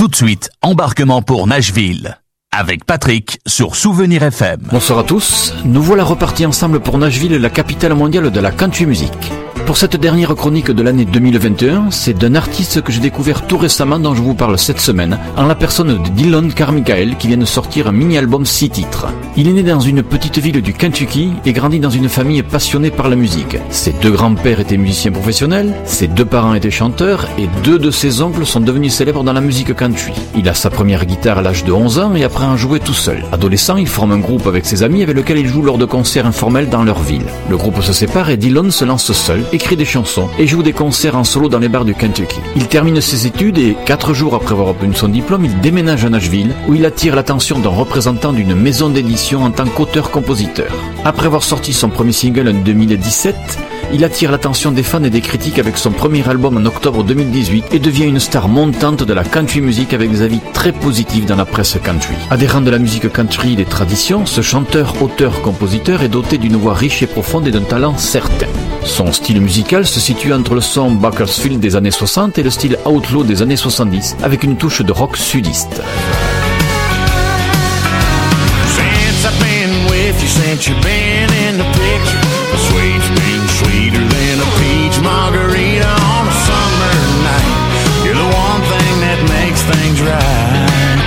Tout de suite, embarquement pour Nashville. Avec Patrick sur Souvenir FM. Bonsoir à tous, nous voilà repartis ensemble pour Nashville, la capitale mondiale de la country music. Pour cette dernière chronique de l'année 2021, c'est d'un artiste que j'ai découvert tout récemment dont je vous parle cette semaine, en la personne de Dylan Carmichael qui vient de sortir un mini-album 6 titres. Il est né dans une petite ville du Kentucky et grandit dans une famille passionnée par la musique. Ses deux grands-pères étaient musiciens professionnels, ses deux parents étaient chanteurs et deux de ses oncles sont devenus célèbres dans la musique country. Il a sa première guitare à l'âge de 11 ans et apprend à jouer tout seul. Adolescent, il forme un groupe avec ses amis avec lequel il joue lors de concerts informels dans leur ville. Le groupe se sépare et Dylan se lance seul, écrit des chansons et joue des concerts en solo dans les bars du Kentucky. Il termine ses études et 4 jours après avoir obtenu son diplôme, il déménage à Nashville où il attire l'attention d'un représentant d'une maison d'édition en tant qu'auteur-compositeur. Après avoir sorti son premier single en 2017, il attire l'attention des fans et des critiques avec son premier album en octobre 2018 et devient une star montante de la country music avec des avis très positifs dans la presse country. Adhérent de la musique country et des traditions, ce chanteur, auteur, compositeur est doté d'une voix riche et profonde et d'un talent certain. Son style musical se situe entre le son Bakersfield des années 60 et le style outlaw des années 70 avec une touche de rock sudiste. Since you've been in the picture, the sweet's been sweeter than a peach margarita on a summer night. You're the one thing that makes things right.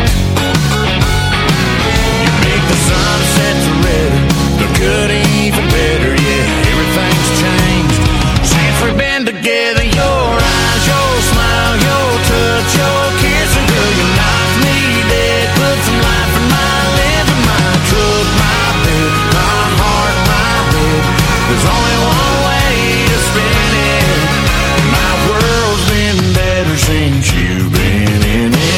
You make the sunset redder, the good even better. Yeah, everything's changed since we've been together. Your eyes, your smile, your touch, your kiss, and girl, you knocked me dead. Put some life in my life and my took my bed. There's only one way to spin it. My world's been better since you've been in it.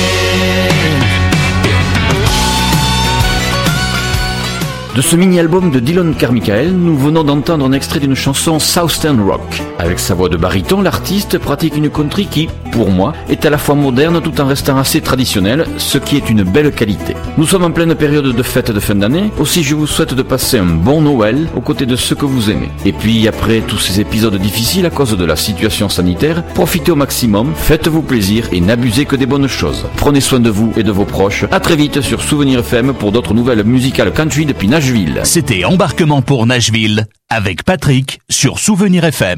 De ce mini-album de Dylan Carmichael, nous venons d'entendre un extrait d'une chanson Southern Rock. Avec sa voix de baryton, l'artiste pratique une country qui, pour moi, est à la fois moderne tout en restant assez traditionnelle, ce qui est une belle qualité. Nous sommes en pleine période de fête de fin d'année, aussi je vous souhaite de passer un bon Noël aux côtés de ceux que vous aimez. Et puis après tous ces épisodes difficiles à cause de la situation sanitaire, profitez au maximum, faites-vous plaisir et n'abusez que des bonnes choses. Prenez soin de vous et de vos proches. À très vite sur Souvenir FM pour d'autres nouvelles musicales country depuis Nashville. C'était Embarquement pour Nashville avec Patrick sur Souvenir FM.